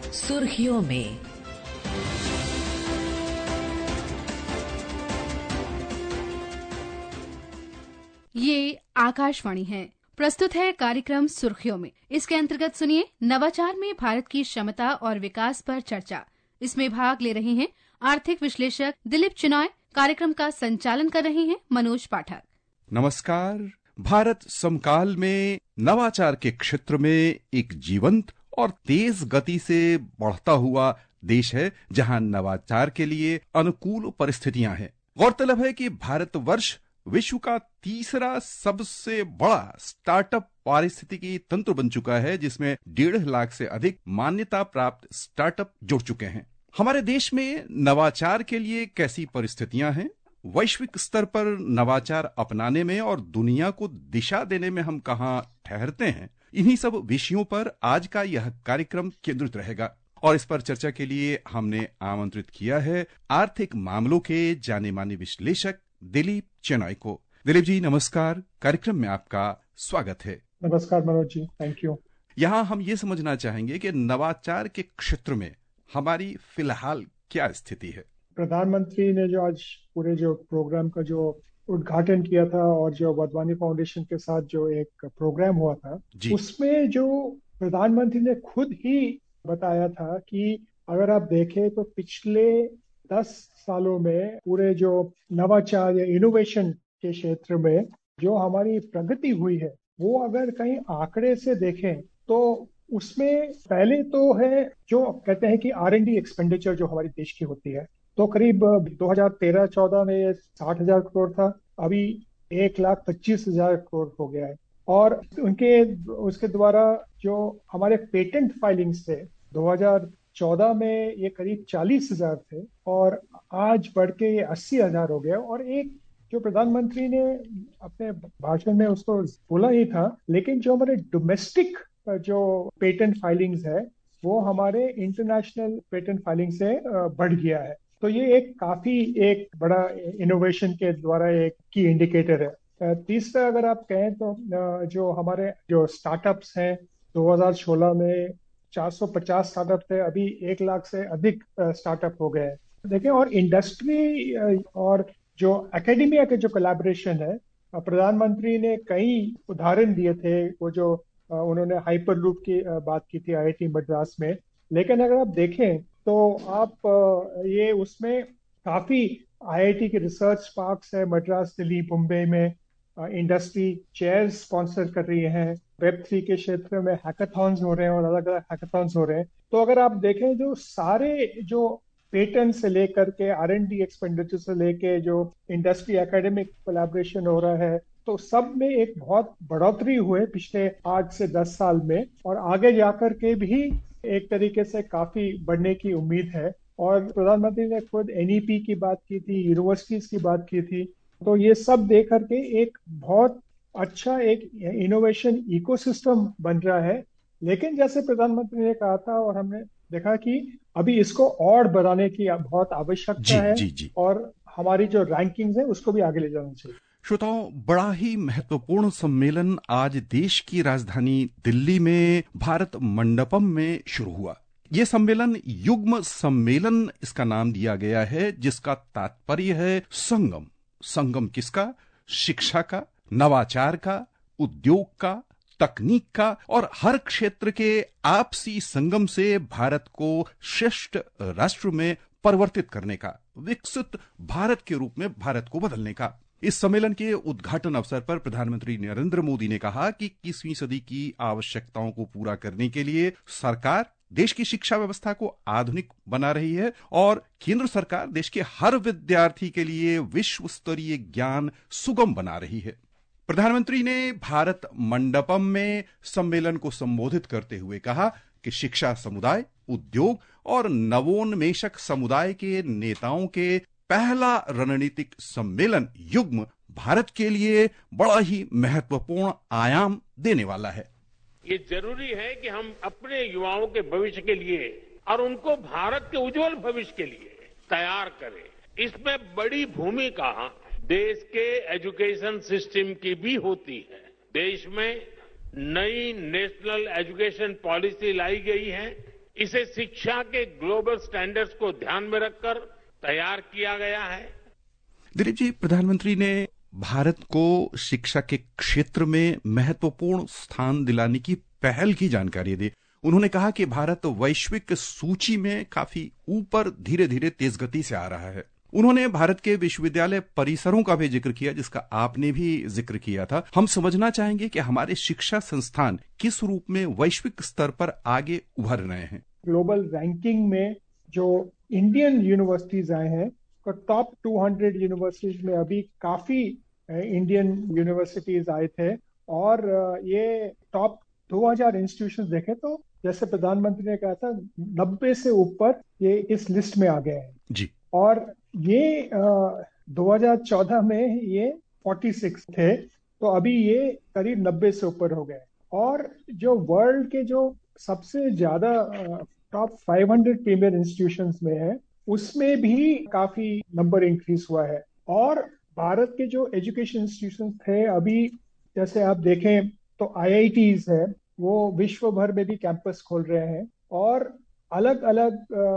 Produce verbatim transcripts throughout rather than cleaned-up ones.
सुर्खियों में। ये आकाशवाणी है। प्रस्तुत है कार्यक्रम सुर्खियों में। इसके अंतर्गत सुनिए नवाचार में भारत की क्षमता और विकास पर चर्चा। इसमें भाग ले रहे हैं आर्थिक विश्लेषक दिलीप चिनॉय। कार्यक्रम का संचालन कर रहे हैं मनोज पाठक। नमस्कार। भारत समकाल में नवाचार के क्षेत्र में एक जीवंत और तेज गति से बढ़ता हुआ देश है, जहां नवाचार के लिए अनुकूल परिस्थितियां हैं। गौरतलब है कि भारतवर्ष विश्व का तीसरा सबसे बड़ा स्टार्टअप पारिस्थितिकी तंत्र बन चुका है, जिसमें डेढ़ लाख से अधिक मान्यता प्राप्त स्टार्टअप जुड़ चुके हैं। हमारे देश में नवाचार के लिए कैसी परिस्थितियां हैं, वैश्विक स्तर पर नवाचार अपनाने में और दुनिया को दिशा देने में हम कहां ठहरते हैं, इन्हीं सब विषयों पर आज का यह कार्यक्रम केंद्रित रहेगा। और इस पर चर्चा के लिए हमने आमंत्रित किया है आर्थिक मामलों के जाने माने विश्लेषक दिलीप चिनॉय को। दिलीप जी नमस्कार, कार्यक्रम में आपका स्वागत है। नमस्कार मनोज जी, थैंक यू। यहाँ हम ये समझना चाहेंगे कि नवाचार के क्षेत्र में हमारी फिलहाल क्या स्थिति है। प्रधानमंत्री ने जो आज पूरे जो प्रोग्राम का जो उद्घाटन किया था और जो वाधवानी फाउंडेशन के साथ जो एक प्रोग्राम हुआ था, उसमें जो प्रधानमंत्री ने खुद ही बताया था कि अगर आप देखें तो पिछले दस सालों में पूरे जो नवाचार या इनोवेशन के क्षेत्र में जो हमारी प्रगति हुई है, वो अगर कहीं आंकड़े से देखें तो उसमें पहले तो है जो कहते हैं कि आर एंड डी एक्सपेंडिचर जो हमारे देश की होती है, तो करीब दो हज़ार तेरह चौदह में साठ हजार करोड़ था, अभी एक लाख पच्चीस हजार करोड़ हो गया है। और उनके उसके द्वारा जो हमारे पेटेंट फाइलिंग्स थे दो हज़ार चौदह में ये करीब चालीस हजार थे और आज बढ़ के ये अस्सी हजार हो गया। और एक जो प्रधानमंत्री ने अपने भाषण में उसको बोला ही था, लेकिन जो हमारे डोमेस्टिक जो पेटेंट फाइलिंग्स है वो हमारे इंटरनेशनल पेटेंट फाइलिंग से बढ़ गया है। तो ये एक काफी एक बड़ा इनोवेशन के द्वारा एक की इंडिकेटर है। तीसरा अगर आप कहें तो जो हमारे जो स्टार्टअप्स हैं, दो हज़ार सोलह में चार सौ पचास स्टार्टअप थे, अभी एक लाख से अधिक स्टार्टअप हो गए हैं। देखें, और इंडस्ट्री और जो एकेडमिया के जो कोलैबोरेशन है, प्रधानमंत्री ने कई उदाहरण दिए थे। वो जो उन्होंने हाइपर लूप की बात की थी आई आई टी मद्रास में, लेकिन अगर आप देखें तो आप ये उसमें काफी आई आई टी के रिसर्च पार्क्स है मद्रास, दिल्ली, मुंबई में इंडस्ट्री चेयर्स स्पॉन्सर कर रही हैं। वेब थ्री के क्षेत्र में हैकाथॉन्स हो रहे हैं और अलग अलग हैकाथॉन्स हो रहे हैं। तो अगर आप देखें जो सारे जो पेटेंट से लेकर के आर एंड डी एक्सपेंडिचर से लेके जो इंडस्ट्री एकेडमिक कोलैबोरेशन हो रहा है, तो सब में एक बहुत बढ़ोतरी हुए पिछले आठ से दस साल में, और आगे जाकर के भी एक तरीके से काफी बढ़ने की उम्मीद है। और प्रधानमंत्री ने खुद एन ई पी की बात की थी, यूनिवर्सिटीज की बात की थी। तो ये सब देख करके एक बहुत अच्छा एक इनोवेशन इकोसिस्टम बन रहा है। लेकिन जैसे प्रधानमंत्री ने कहा था और हमने देखा कि अभी इसको और बढ़ाने की बहुत आवश्यकता है। जी, जी। और हमारी जो रैंकिंग्स है उसको भी आगे ले जाना चाहिए। श्रोताओं, बड़ा ही महत्वपूर्ण सम्मेलन आज देश की राजधानी दिल्ली में भारत मंडपम में शुरू हुआ। ये सम्मेलन युग्म सम्मेलन इसका नाम दिया गया है, जिसका तात्पर्य है संगम। संगम किसका? शिक्षा का, नवाचार का, उद्योग का, तकनीक का और हर क्षेत्र के आपसी संगम से भारत को श्रेष्ठ राष्ट्र में परिवर्तित करने का, विकसित भारत के रूप में भारत को बदलने का। इस सम्मेलन के उद्घाटन अवसर पर प्रधानमंत्री नरेंद्र मोदी ने कहा कि इक्कीसवीं सदी की आवश्यकताओं को पूरा करने के लिए सरकार देश की शिक्षा व्यवस्था को आधुनिक बना रही है और केंद्र सरकार देश के हर विद्यार्थी के लिए विश्व स्तरीय ज्ञान सुगम बना रही है। प्रधानमंत्री ने भारत मंडपम में सम्मेलन को संबोधित करते हुए कहा कि शिक्षा समुदाय, उद्योग और नवोन्मेषक समुदाय के नेताओं के पहला रणनीतिक सम्मेलन युग्म भारत के लिए बड़ा ही महत्वपूर्ण आयाम देने वाला है। ये जरूरी है कि हम अपने युवाओं के भविष्य के लिए और उनको भारत के उज्जवल भविष्य के लिए तैयार करें। इसमें बड़ी भूमिका देश के एजुकेशन सिस्टम की भी होती है। देश में नई नेशनल एजुकेशन पॉलिसी लाई गई है। इसे शिक्षा के ग्लोबल स्टैंडर्ड्स को ध्यान में रखकर तैयार किया गया है। दिलीप जी, प्रधानमंत्री ने भारत को शिक्षा के क्षेत्र में महत्वपूर्ण स्थान दिलाने की पहल की जानकारी दी। उन्होंने कहा कि भारत वैश्विक सूची में काफी ऊपर धीरे धीरे तेज गति से आ रहा है। उन्होंने भारत के विश्वविद्यालय परिसरों का भी जिक्र किया, जिसका आपने भी जिक्र किया था। हम समझना चाहेंगे कि हमारे शिक्षा संस्थान किस रूप में वैश्विक स्तर पर आगे उभर रहे हैं। ग्लोबल रैंकिंग में जो इंडियन यूनिवर्सिटीज आए हैं, तो टॉप दो सौ यूनिवर्सिटीज में अभी काफी इंडियन यूनिवर्सिटीज आए थे, और ये टॉप दो हज़ार इंस्टीट्यूशंस देखें तो जैसे प्रधानमंत्री ने कहा था, नब्बे से ऊपर ये इस लिस्ट में आ गए हैं जी। और ये आ, दो हज़ार चौदह में ये छियालीस थे, तो अभी ये करीब नब्बे से ऊपर हो गए। और जो वर्ल्ड के जो सबसे ज्यादा टॉप पाँच सौ प्रीमियर इंस्टीट्यूशंस में है, उसमें भी काफी नंबर इंक्रीज हुआ है। और भारत के जो एजुकेशन इंस्टीट्यूशंस थे, अभी जैसे आप देखें तो आई आई टीज है, वो विश्व भर में भी कैंपस खोल रहे हैं और अलग अलग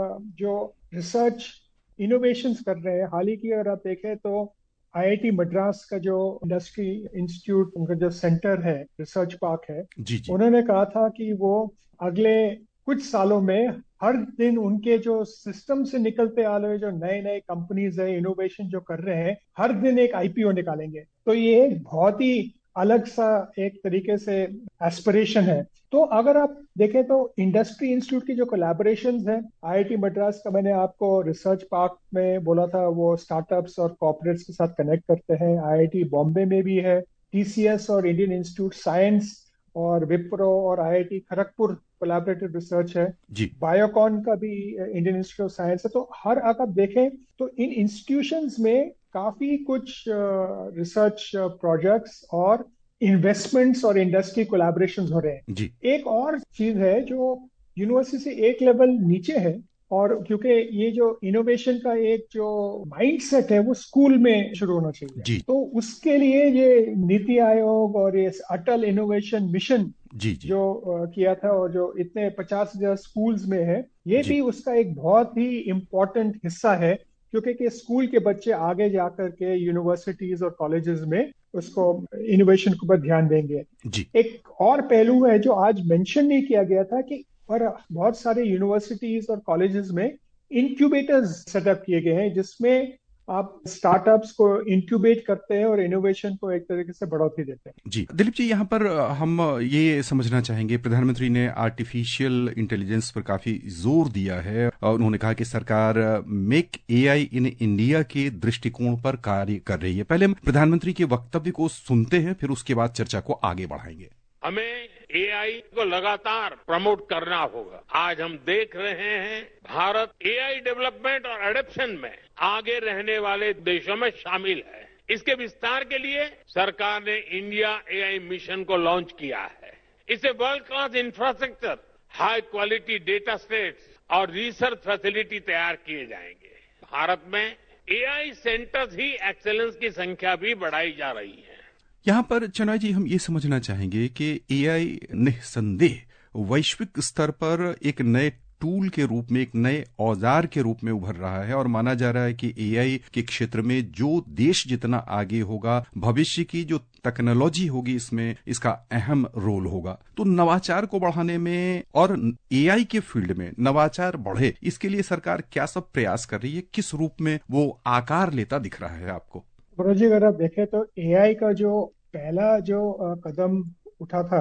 जो रिसर्च इनोवेशंस कर रहे हैं। हाल ही की अगर आप देखें तो आई आई टी मद्रास का जो इंडस्ट्री इंस्टीट्यूट, उनका जो सेंटर है, रिसर्च पार्क है, जी जी। उन्होंने कहा था कि वो अगले कुछ सालों में हर दिन उनके जो सिस्टम से निकलते आ रहे जो नए नए कंपनीज है, इनोवेशन जो कर रहे हैं, हर दिन एक आई पी ओ निकालेंगे। तो ये एक बहुत ही अलग सा एक तरीके से एस्पिरेशन है। तो अगर आप देखें तो इंडस्ट्री इंस्टीट्यूट की जो कोलैबोरेशंस है, आई आई टी मद्रास का मैंने आपको रिसर्च पार्क में बोला था, वो स्टार्टअप्स और कॉर्पोरेट्स के साथ कनेक्ट करते हैं। आई आई टी बॉम्बे में भी है, टी सी एस और इंडियन इंस्टीट्यूट साइंस और विप्रो और I I T Kharagpur collaborative research है जी। बायोकॉन का भी इंडियन इंस्टीट्यूट ऑफ साइंस है। तो हर अगर आप देखें तो इन इंस्टीट्यूशंस में काफी कुछ रिसर्च प्रोजेक्ट्स और इन्वेस्टमेंट्स और इंडस्ट्री कोलैबोरेशंस हो रहे हैं जी। एक और चीज है जो यूनिवर्सिटी से एक लेवल नीचे है, और क्योंकि ये जो इनोवेशन का एक जो माइंडसेट है वो स्कूल में शुरू होना चाहिए जी। तो उसके लिए ये नीति आयोग और ये अटल इनोवेशन मिशन जी जी। जो uh, किया था, और जो इतने पचास हजार स्कूल्स में है, ये जी। भी उसका एक बहुत ही इम्पोर्टेंट हिस्सा है, क्योंकि कि स्कूल के बच्चे आगे जाकर के यूनिवर्सिटीज और कॉलेजेस में उसको इनोवेशन के ऊपर ध्यान देंगे। जी। एक और पहलू है जो आज मेंशन नहीं किया गया था कि और बहुत सारे यूनिवर्सिटीज और कॉलेजेस में इंक्यूबेटर्स सेटअप किए गए हैं, जिसमें आप स्टार्टअप्स को इंक्यूबेट करते हैं और इनोवेशन को एक तरीके से बढ़ोतरी देते हैं। जी दिलीप जी, यहाँ पर हम ये समझना चाहेंगे, प्रधानमंत्री ने आर्टिफिशियल इंटेलिजेंस पर काफी जोर दिया है और उन्होंने कहा कि सरकार make a I in India के दृष्टिकोण पर कार्य कर रही है। पहले हम प्रधानमंत्री के वक्तव्य को सुनते हैं, फिर उसके बाद चर्चा को आगे बढ़ाएंगे। हमें ए आई को लगातार प्रमोट करना होगा। आज हम देख रहे हैं भारत ए आई डेवलपमेंट और एडॉप्शन में आगे रहने वाले देशों में शामिल है। इसके विस्तार के लिए सरकार ने इंडिया ए आई मिशन को लॉन्च किया है। इससे world class infrastructure, high quality data sets और रिसर्च फैसिलिटी तैयार किए जाएंगे। भारत में ए आई सेंटर्स ही एक्सेलेंस की संख्या भी बढ़ाई जा रही है। यहाँ पर चनाई जी, हम ये समझना चाहेंगे कि ए आई निस्संदेह वैश्विक स्तर पर एक नए टूल के रूप में, एक नए औजार के रूप में उभर रहा है और माना जा रहा है कि ए आई के क्षेत्र में जो देश जितना आगे होगा, भविष्य की जो टेक्नोलॉजी होगी इसमें इसका अहम रोल होगा। तो नवाचार को बढ़ाने में और ए आई के फील्ड में नवाचार बढ़े, इसके लिए सरकार क्या सब प्रयास कर रही है? किस रूप में वो आकार लेता दिख रहा है आपको? मनोज जी, अगर आप देखें तो ए आई का जो पहला जो कदम उठा था,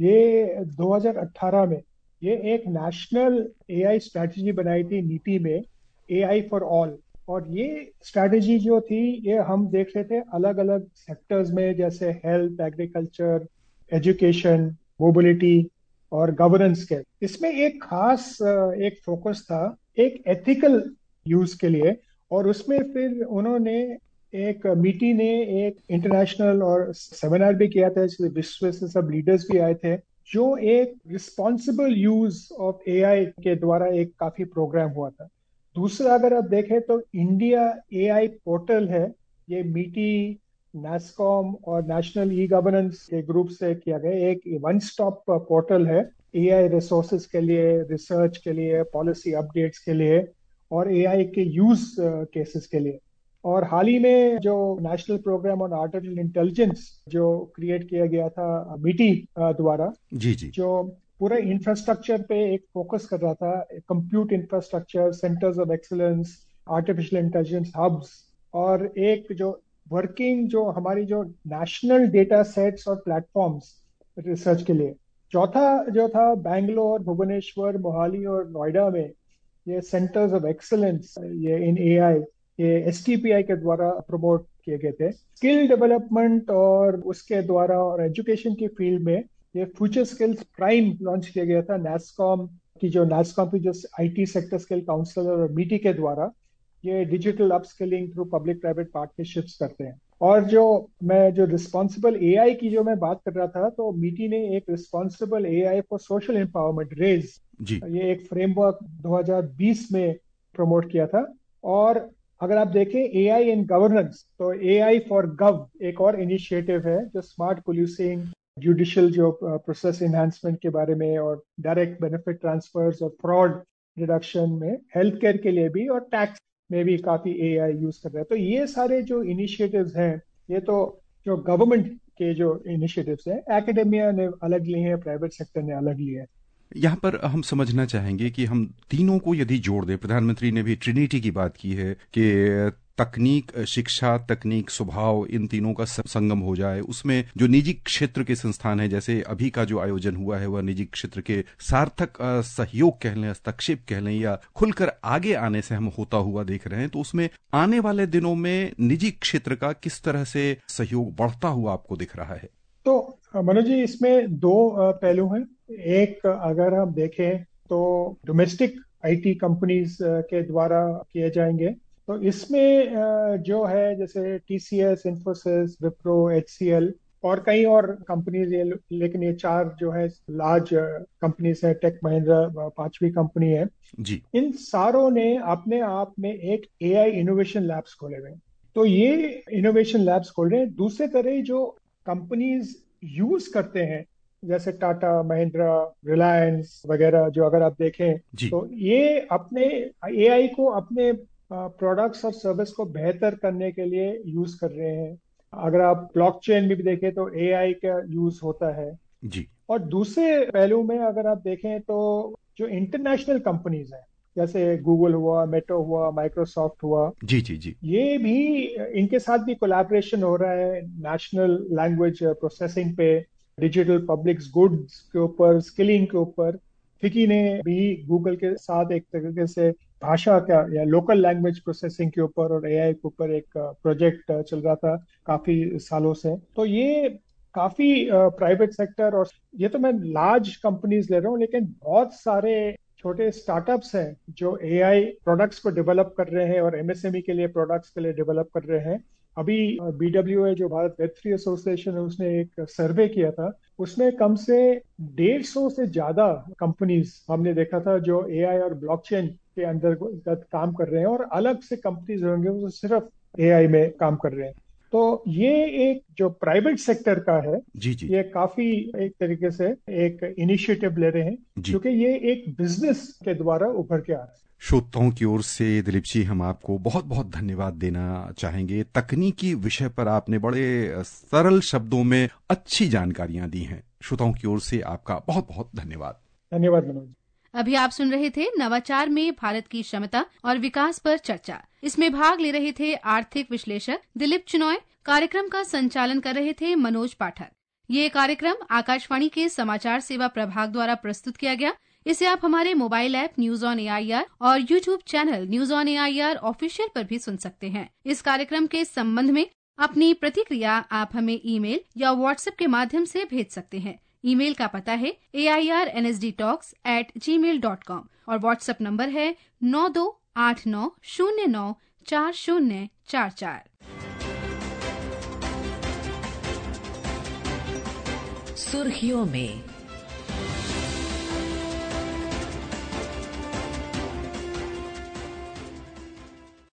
ये दो हज़ार अठारह में ये एक नेशनल ए आई स्ट्रैटेजी बनाई थी नीति में, ए आई फॉर ऑल। और ये स्ट्रैटेजी जो थी, ये हम देख रहे थे अलग अलग सेक्टर्स में, जैसे हेल्थ, एग्रीकल्चर, एजुकेशन, मोबिलिटी और गवर्नेंस के। इसमें एक खास एक फोकस था एक एथिकल यूज के लिए, और उसमें फिर उन्होंने एक मीटी ने एक इंटरनेशनल और सेमिनार भी किया था, जिसमें विश्व से सब लीडर्स भी आए थे, जो एक responsible use of A I के द्वारा एक काफी प्रोग्राम हुआ था। दूसरा अगर आप देखें तो इंडिया ए आई पोर्टल है, ये मीटी, नैस्कॉम और नेशनल ई गवर्नेंस के ग्रुप से किया गया एक वन स्टॉप पोर्टल है, एआई रिसोर्सेज के लिए, रिसर्च के लिए, पॉलिसी अपडेट्स के लिए और एआई के यूज केसेस के लिए। और हाल ही में जो national programme on artificial intelligence जो क्रिएट किया गया था मीटी द्वारा, जी जी, जो पूरा इंफ्रास्ट्रक्चर पे एक फोकस कर रहा था, compute infrastructure, centres of excellence, artificial intelligence hubs, और एक जो वर्किंग जो हमारी जो नेशनल डेटा सेट्स और प्लेटफॉर्म्स रिसर्च के लिए। चौथा जो था बेंगलोर, भुवनेश्वर, मोहाली और नोएडा में ये सेंटर्स ऑफ एक्सीलेंस ये इन एआई ये एसटीपीआई के द्वारा प्रमोट किए गए थे। स्किल डेवलपमेंट और उसके द्वारा और एजुकेशन की फील्ड में ये फ्यूचर स्किल्स प्राइम लॉन्च किया गया था नैस्कॉम की जो नैस्कॉम की जो आईटी सेक्टर स्किल काउंसिल और मीटी के द्वारा ये digital upskilling through public private partnerships करते हैं। और जो मैं जो रिस्पॉन्सिबल एआई की जो मैं बात कर रहा था, तो मीटी ने एक responsible AI for social empowerment raise जी ये एक फ्रेमवर्क दो हज़ार बीस में प्रमोट किया था। और अगर आप देखें एआई इन गवर्नेंस, तो एआई फॉर गव एक और इनिशिएटिव है जो स्मार्ट पुलिसिंग, जुडिशियल जो प्रोसेस एनहांसमेंट के बारे में और डायरेक्ट बेनिफिट ट्रांसफर्स और फ्रॉड रिडक्शन में, हेल्थ केयर के लिए भी और टैक्स में भी काफी एआई यूज कर रहा है। तो ये सारे जो इनिशिएटिव्स हैं ये तो जो गवर्नमेंट के जो इनिशिएटिव्स हैं, एकेडेमिया ने अलग लिए हैं, प्राइवेट सेक्टर ने अलग लिए हैं। यहाँ पर हम समझना चाहेंगे कि हम तीनों को यदि जोड़ दें, प्रधानमंत्री ने भी ट्रिनिटी की बात की है कि तकनीक, शिक्षा, तकनीक, स्वभाव, इन तीनों का संगम हो जाए। उसमें जो निजी क्षेत्र के संस्थान है, जैसे अभी का जो आयोजन हुआ है वह निजी क्षेत्र के सार्थक सहयोग कह लें, हस्तक्षेप कह लें, या खुलकर आगे आने से हम होता हुआ देख रहे हैं। तो उसमें आने वाले दिनों में निजी क्षेत्र का किस तरह से सहयोग बढ़ता हुआ आपको दिख रहा है? तो मनोज जी, इसमें दो पहलू हैं। एक अगर हम देखें तो डोमेस्टिक आईटी कंपनीज के द्वारा किए जाएंगे, तो इसमें जो है जैसे टीसीएस, इन्फोसिस, विप्रो, एचसीएल और कई और कंपनीज, लेकिन ये चार जो है लार्ज कंपनीज है, टेक महिंद्रा पांचवी कंपनी है जी। इन सारों ने अपने आप में एक एआई इनोवेशन लैब्स खोले हुए। तो ये इनोवेशन लैब्स खोल रहे हैं। दूसरे तरह जो कंपनीज यूज करते हैं जैसे टाटा, महिंद्रा, रिलायंस वगैरह, जो अगर आप देखें तो ये अपने एआई को अपने प्रोडक्ट्स और सर्विस को बेहतर करने के लिए यूज कर रहे हैं। अगर आप ब्लॉकचेन में भी देखें तो एआई का यूज होता है जी। और दूसरे पहलू में अगर आप देखें तो जो इंटरनेशनल कंपनीज हैं जैसे गूगल हुआ, मेट्रो हुआ, माइक्रोसॉफ्ट हुआ, जी जी जी, ये भी, इनके साथ भी कोलैबोरेशन हो रहा है नेशनल लैंग्वेज प्रोसेसिंग पे, डिजिटल पब्लिक गुड्स के ऊपर, स्किलिंग के ऊपर। फिकी ने भी गूगल के साथ एक तरीके से भाषा का या लोकल लैंग्वेज प्रोसेसिंग के ऊपर और एआई के ऊपर एक प्रोजेक्ट चल रहा था काफी सालों से। तो ये काफी प्राइवेट सेक्टर, और ये तो मैं लार्ज कंपनीज ले रहा हूँ, लेकिन बहुत सारे छोटे स्टार्टअप्स हैं जो एआई प्रोडक्ट्स को डेवलप कर रहे हैं और एमएसएमई के लिए प्रोडक्ट्स के लिए डेवलप कर रहे हैं। अभी बीडब्ल्यूए जो भारत वेब थ्री एसोसिएशन है, उसने एक सर्वे किया था, उसमें कम से डेढ़ सौ से ज्यादा कंपनीज हमने देखा था जो एआई और ब्लॉकचेन के अंतर्गत काम कर रहे हैं, और अलग से कंपनीज होंगे वो सिर्फ एआई में काम कर रहे हैं। तो ये एक जो प्राइवेट सेक्टर का है, जी जी, ये काफी एक तरीके से एक इनिशिएटिव ले रहे हैं, क्योंकि ये एक बिजनेस के द्वारा उभर के आ रहा है। श्रोताओं की ओर से दिलीप जी, हम आपको बहुत बहुत धन्यवाद देना चाहेंगे। तकनीकी विषय पर आपने बड़े सरल शब्दों में अच्छी जानकारियां दी हैं। श्रोताओं की ओर से आपका बहुत बहुत धन्यवाद। धन्यवाद मनोज। अभी आप सुन रहे थे नवाचार में भारत की क्षमता और विकास पर चर्चा। इसमें भाग ले रहे थे आर्थिक विश्लेषक दिलीप चिनॉय। कार्यक्रम का संचालन कर रहे थे मनोज पाठक। ये कार्यक्रम आकाशवाणी के समाचार सेवा प्रभाग द्वारा प्रस्तुत किया गया। इसे आप हमारे mobile app news on AIR और YouTube channel news on AIR official पर भी सुन सकते हैं। इस कार्यक्रम के संबंध में अपनी प्रतिक्रिया आप हमें ईमेल या व्हाट्सएप के माध्यम से भेज सकते हैं। ईमेल का पता है A I R N S D talks at gmail dot com और व्हाट्सएप नंबर है नौ दो आठ नौ शून्य नौ चार शून्य चार चार। सुर्खियों में